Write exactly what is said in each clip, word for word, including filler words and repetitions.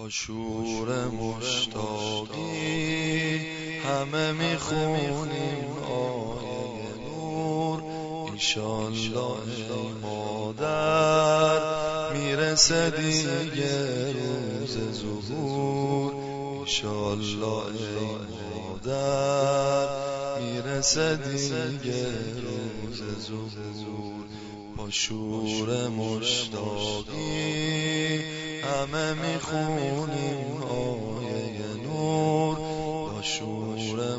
با شور مشتاقی همه میخونیم آیه نور. انشالله ای مادر میرسه دیگه روز ظهور. انشالله ای مادر میرسه دیگه روز ظهور. با شور مشتاقی همه میخونیم آیه نور. با شور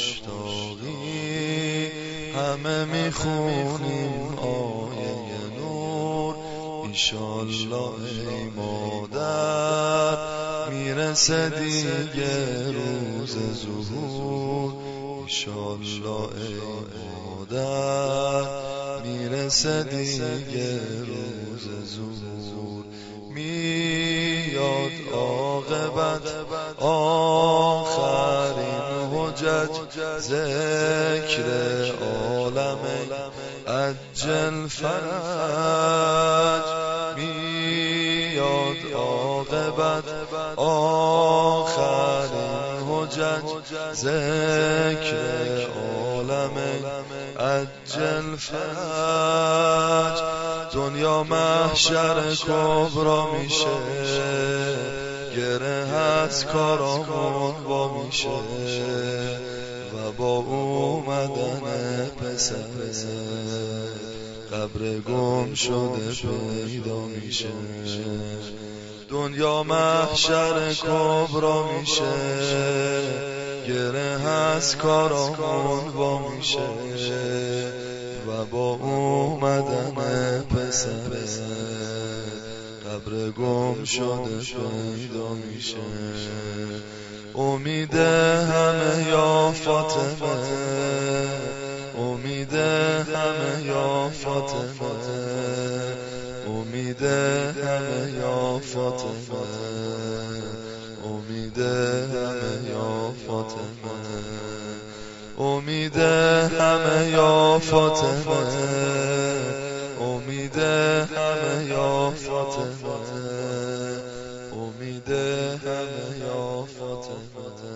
مشتاقی همه میخونیم آیه نور. انشالله ای مادر میرسه دیگه روز ظهور. انشالله ای مادر میرسه دیگه روز ظهور. میاد عاقبت آخرین حجج ذکر عالم عجل فرج. میاد عاقبت آخرین حجج ذکر عالم عجل فرج. دنیا محشر کبرا میشه، گره از کارامون با میشه و با اومدن پسر قبر گم شده پیدا میشه. دنیا محشر کبرا میشه، گره از کارامون با میشه و با اومدن پسر قبر گم شده پیدا میشه. امید همه یا فاطمه، امید همه یا فاطمه، امید همه یا فاطمه، امید همه یا فاطمه، امید همه یا فاطمه، امید همه یا فاطمه، امید همه یا فاطمه.